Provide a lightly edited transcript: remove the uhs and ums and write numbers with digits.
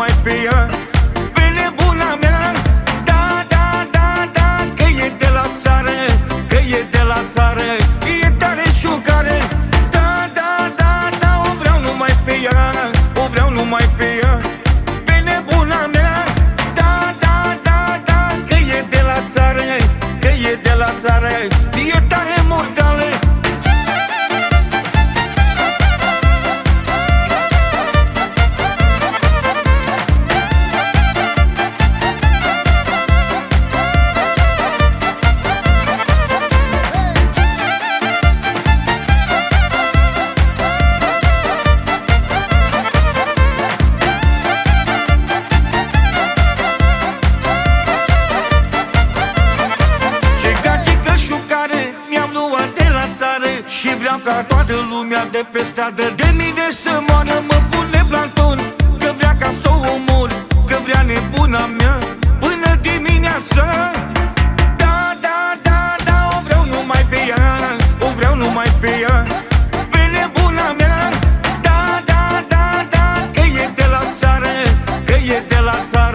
numai pe ea. Pe nebuna mea, da, da, da, da, că e de la țară, că e de la țară, e tare șucare. Da, da, da, da, o vreau numai pe ea, o vreau numai pe ea. Pe nebuna mea, da, da, da, da, că e de la țară, că e de la țară, e tare mortală. Și vreau ca toată lumea de pe stradă de mine să moară. Mă pune planton, că vrea ca să o omor, că vrea nebuna mea până dimineață. Da, da, da, da, o vreau numai pe ea, o vreau numai pe ea. Pe nebuna mea, da, da, da, da, că e de la țară, că e de la țară.